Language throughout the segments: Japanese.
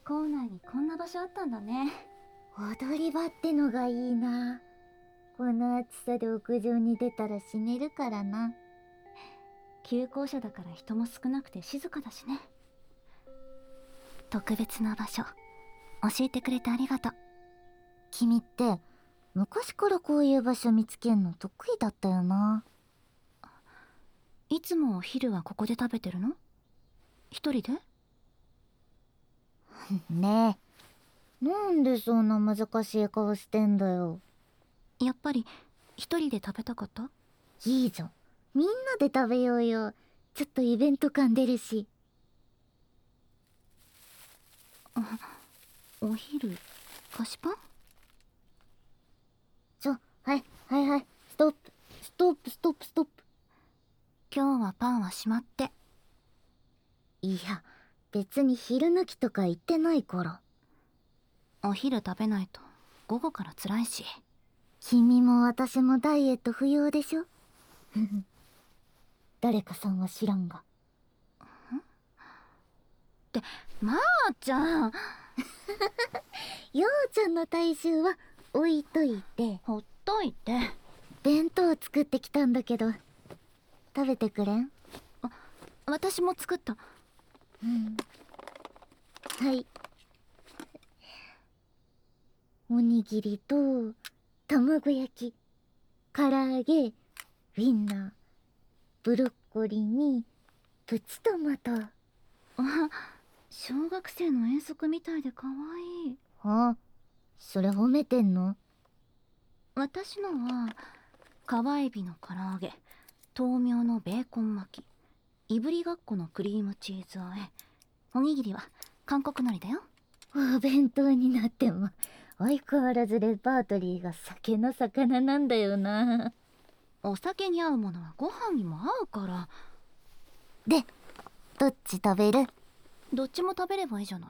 校内にこんな場所あったんだね。 踊り場ってのがいいな。この暑さで屋上に出たら死ねるからな。 休校舎だから人も少なくて静かだしね。特別な場所教えてくれてありがとう。 君って昔からこういう場所見つけんの得意だったよな。 いつもお昼はここで食べてるの？一人で？ ねえ、なんでそんな難しい顔してんだよ。 やっぱり一人で食べたかった？ いいじゃん、みんなで食べようよ。ちょっとイベント感出るし。 お昼菓子パン？ はいはいはい、ストップストップストップストップ。 今日はパンはしまって。 いや、別に昼抜きとか言ってないから。 お昼食べないと午後から辛いし。 君も私もダイエット不要でしょ。誰かさんは知らんが。 ってまーちゃんようちゃんの体重は置いといて、 ほっといて。 弁当作ってきたんだけど、食べてくれん？ 私も作った。 はい。おにぎりと卵焼き、唐揚げ、ウインナー、ブロッコリーにプチトマト。 小学生の遠足みたいで可愛い。 あ、それ褒めてんの？ 私のは川エビの唐揚げ、豆苗のベーコン巻き、いぶりがっこのクリームチーズ和え、おにぎりは韓国海苔だよ。 お弁当になっても相変わらずレパートリーが酒の魚なんだよな。 お酒に合うものはご飯にも合うから。 で、どっち食べる？ どっちも食べればいいじゃない。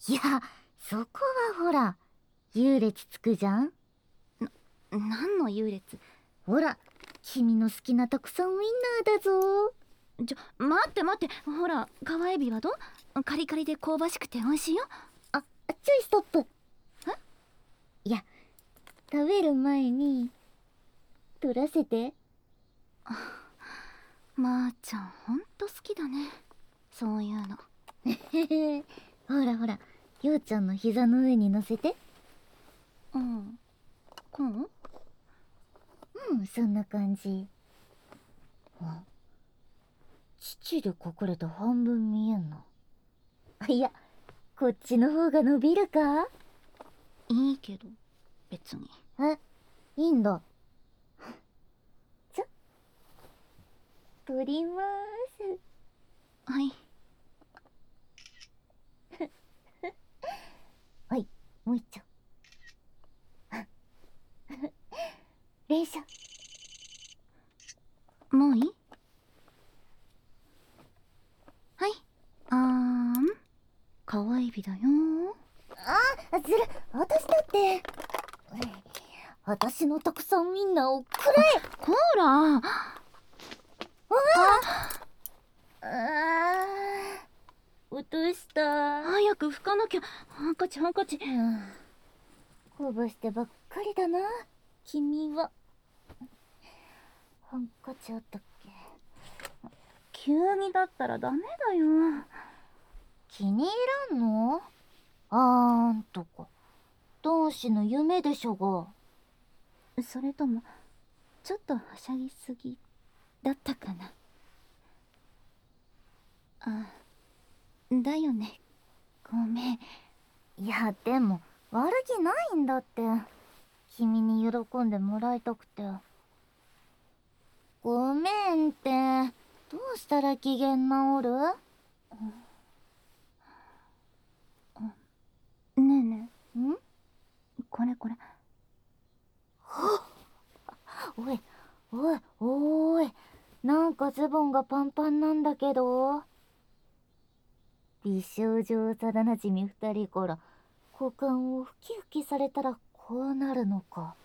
いや、そこはほら優劣つくじゃん。 何の優劣？ ほら、君の好きな特産ウインナーだぞ。 待って待って、ほら川エビはどう？カリカリで香ばしくて美味しいよ。 ちょいストップ。いや、食べる前に取らせて。 まーちゃんほんと好きだね、そういうの。 ほらほら、ようちゃんの膝の上に乗せて。 こう？ そんな感じ。父で隠れて半分見えんな。いや、こっちの方が伸びるか？ いいけど別に。 いいんだ。取りまーす。 はい。 はい、もう一丁。連射。 もういい？はい。川エビだよ。 ずる、私だって。私の特産ウインナーをくれ。 こら。 落とした。 早く拭かなきゃ。ハンカチハンカチ。 こぼしてばっかりだな、君は。ハンカチあったっけ？ 急にだったらダメだよ。 気に入らんの？あんとか男子の夢でしょが。 それともちょっとはしゃぎすぎだったかな。だよね、ごめん。 いや、でも悪気ないんだって。君に喜んでもらいたくて。ごめんって。どうしたら機嫌直る？ ねえねえ、 ん？ これこれ。 おいおいおーい、なんかズボンがパンパンなんだけど。美少女幼なじみ2人から股間をふきふきされたらこうなるのか。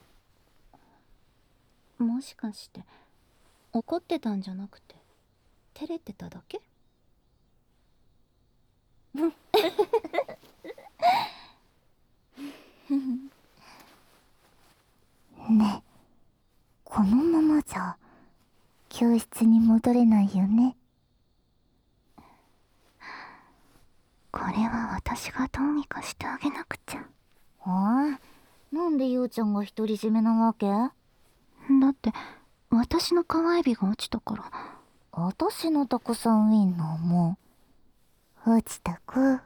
もしかして怒ってたんじゃなくて照れてただけ？ ね、このままじゃ教室に戻れないよね。 これは私がどうにかしてあげなくちゃ。 なんでゆうちゃんが独り占めなわけ？ だって私の皮エビが落ちたから。 私のたくさんウインナーも落ちたく。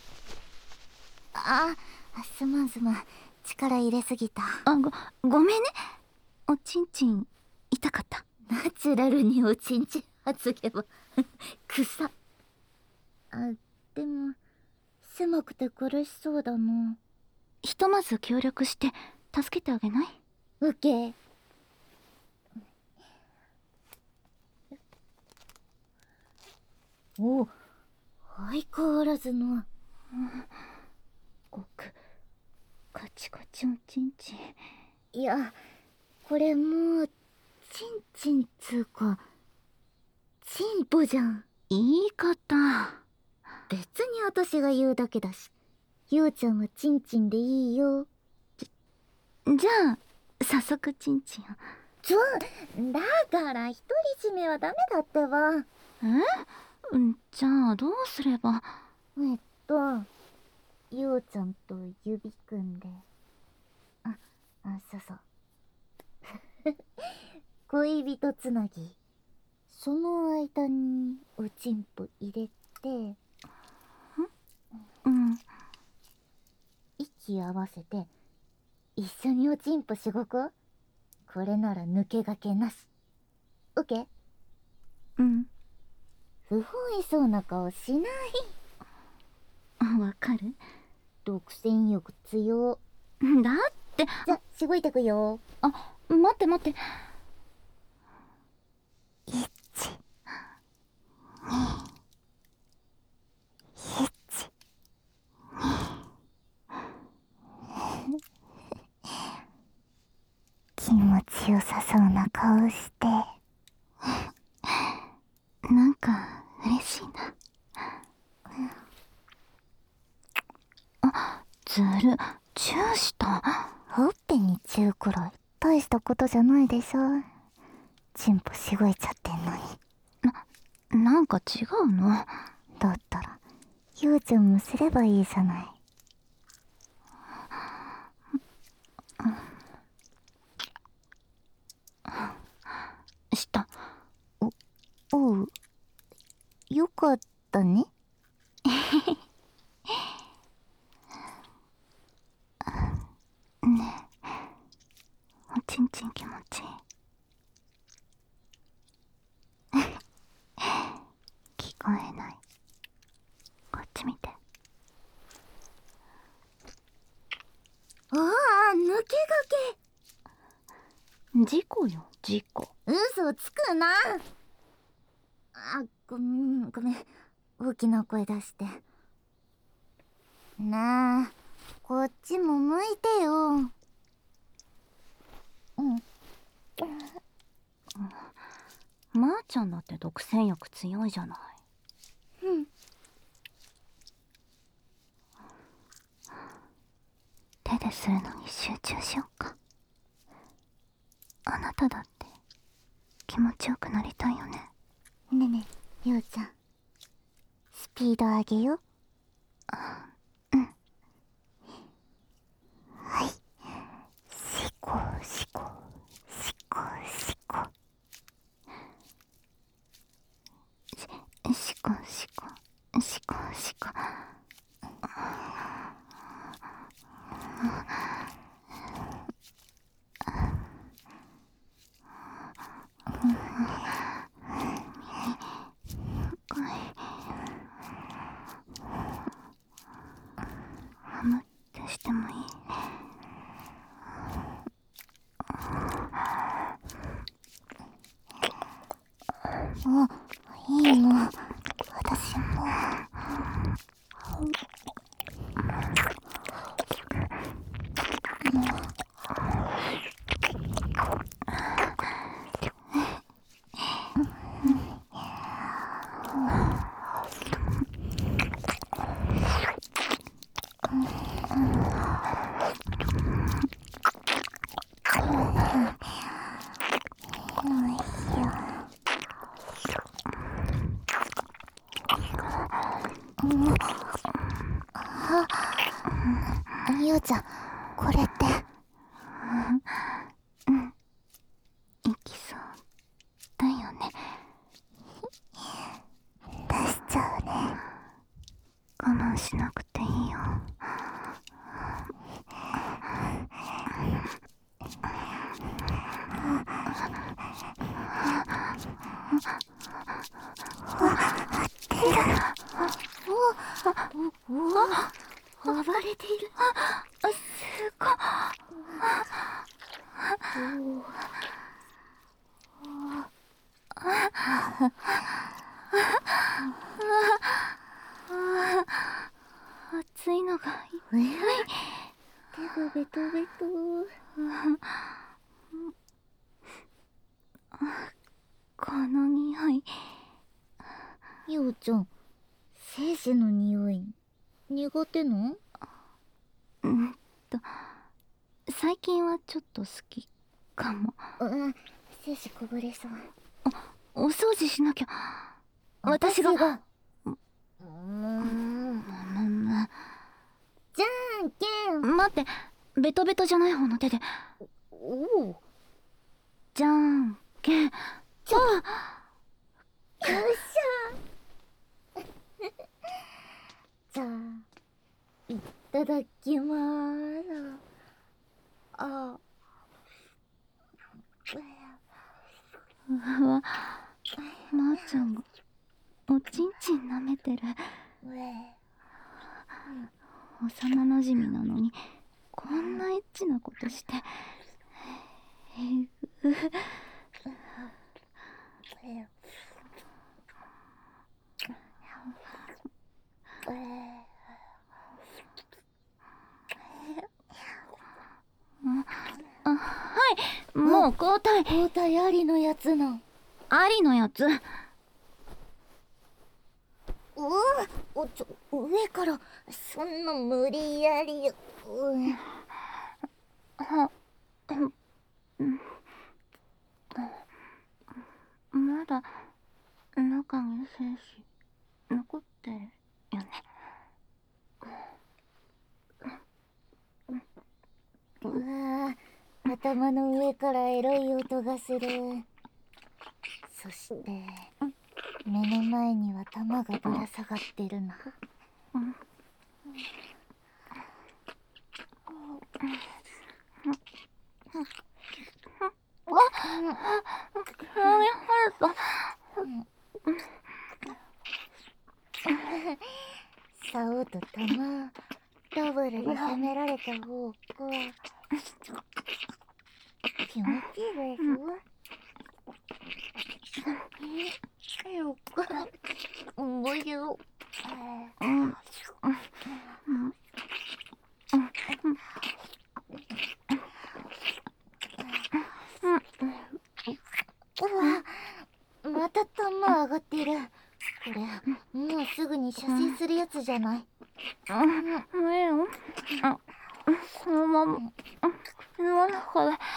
すまん、力入れすぎた。 ごめんね。おちんちん痛かった。 ナチュラルにおちんちん発げば草。でも狭くて苦しそうだな。 ひとまず協力して助けてあげない？ オッケー。お、相変わらずのごくカチカチおちんちん。 いや、これもうチンチンつうかチンポじゃん。 言い方。 別に私が言うだけだし、ゆうちゃんはチンチンでいいよ。 じゃあ早速チンチンを。 だから独り占めはダメだってば。 じゃあどうすれば。 ゆうちゃんと指組んで、そう恋人つなぎ。その間におちんぽ入れて、息合わせて一緒におちんぽしごこ。これなら抜け駆けなし。オッケー？不本意そうな顔しない。 わかる？ 独占欲強。 だって。 じゃ、しごいてくよ。 待って。1、 気持ちよさそうな顔して。 なんか嬉しいな。ずる、チューした。 ほっぺにチューくらい大したことじゃないでしょ。チンポしごいちゃってんのに。 なんか違うの？ だったらゆうちゃんもすればいいじゃない。 した。 おう、よかったね。 ねえ、おちんちん気持ちいい。聞こえない。こっち見て。 抜け駆け。 事故よ、事故。 嘘つくな。ごめん。大きな声出して。ねえ、こっちも向いてよ。 まーちゃんだって独占欲強いじゃない。手でするのに集中しよっか。あなただって気持ちよくなりたいよね。 ねえ、ゆうちゃん、スピード上げよ。はい、シコシコシコシコ。 シコシコシコシコ。ハムってしてもいい？ いいの、私も。 ゆうちゃん、これって。 いきそうだよね。 出しちゃうね。 我慢しなくていいよ。 暴れている。 すごい。暑いのがいっ手がベトベト。 この匂い。 ゆうちゃん、精子の匂い苦手の？ 最近はちょっと好きかも。 精子こぼれそう。 お掃除しなきゃ。私が。じゃんけん。 待って、ベトベトじゃない方の手で。 おお。 じゃんけん。 よっしゃ。じゃあ、いただきまーす。 まーちゃんがおちんちん舐めてる。幼なじみなのにこんなエッチなことして。はい、もう交代。 交代ありのやつの。 ありのやつ。 上からそんな無理やり。 まだ中に精子残ってるよね。 頭の上からエロい音がする。そして目の前には玉がぶら下がってるな。竿と玉ダブルで攻められた方が気持ちいいです。よかった。おいしそう。また玉上がってる。これもうすぐに射精するやつじゃない？ いいよ。このままの中で。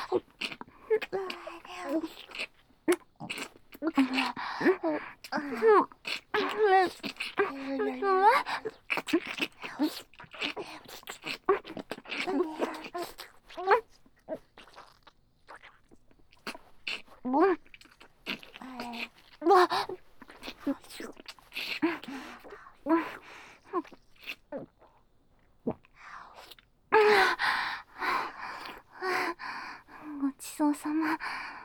ごちそうさま。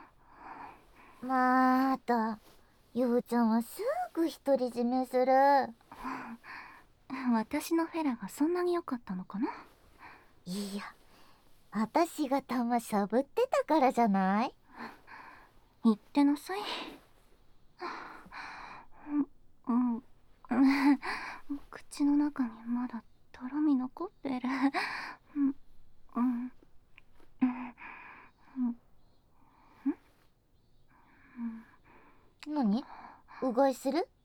またゆうちゃんはすぐ独り占めする。 私のフェラがそんなに良かったのかな。 いや、私が玉しゃぶってたからじゃない？ 言ってなさい。口の中にまだとろみ残ってる。 何？うがいする？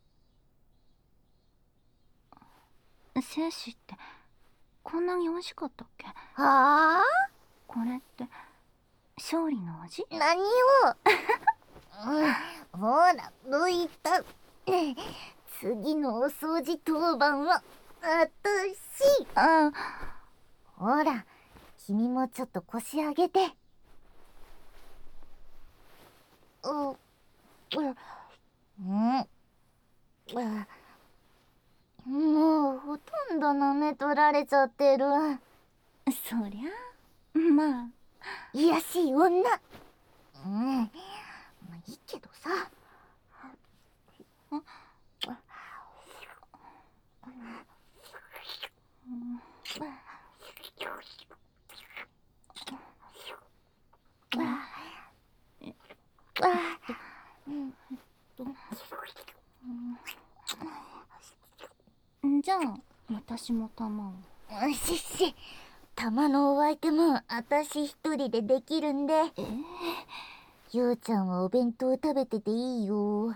精子ってこんなに美味しかったっけ？ はあ？ これって勝利の味？ 何をほら、抜いた。 次のお掃除当番は私。 あ、 ほら、君もちょっと腰上げて。うんもうほとんど舐め取られちゃってる。 そりゃまあ。 いやしい女。まあいいけどさ。 じゃあ私も玉を。 しっし、玉のお相手も私一人でできるんで。ゆうちゃんはお弁当食べてていいよ。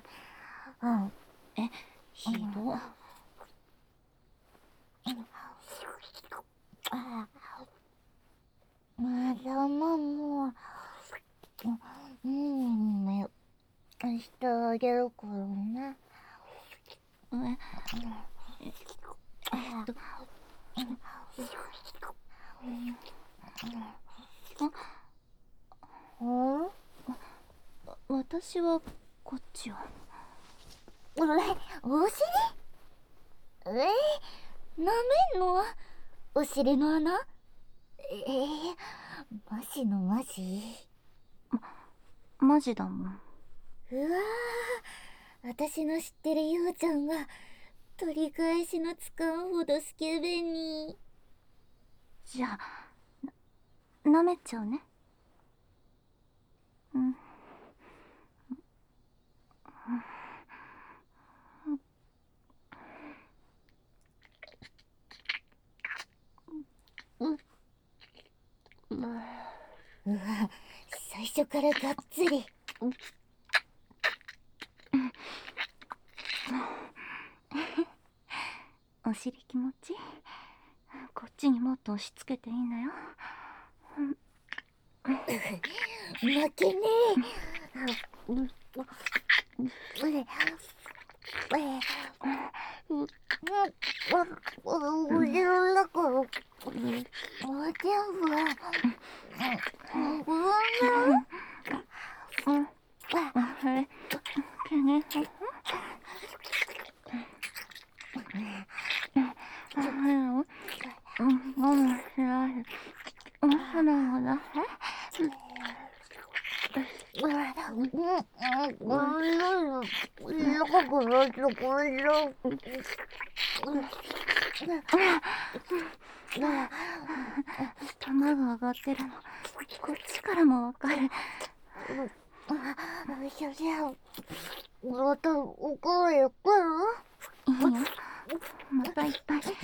ひど。 玉もしてあげるからね。 私はこっちを。 お尻？舐めんの？お尻の穴？マジのマジ？ マジだもん。 うわー、私の知ってるようちゃんは取り返しのつかんほどスケベに。 じゃあ舐めちゃうね。 うわ、最初からがっつり。 お尻気持ちいい。こっちにもっと押し付けていいんだよ。 負けね俺の中の全部玉が上がってるのこっちからもわかる。 そりゃまた怒るからいいよ、またいっぱい言って。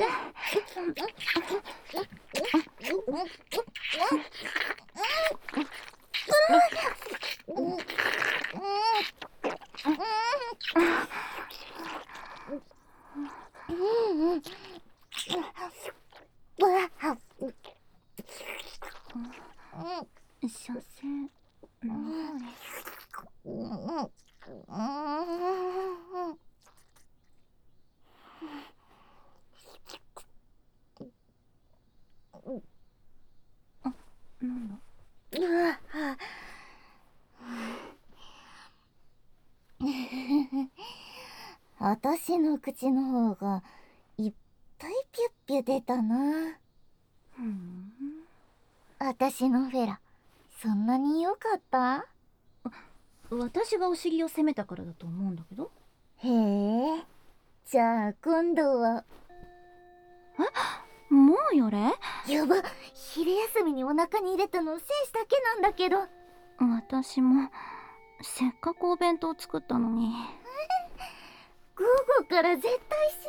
所詮なんだ。 私の口の方がいっぱいピュッピュ出たな。私のフェラそんなに良かった？ 私がお尻を責めたからだと思うんだけど。 へえ、じゃあ今度は。 もうやれ？ やば、昼休みにお腹に入れたの精子だけなんだけど。 私もせっかくお弁当作ったのに。 午後から絶対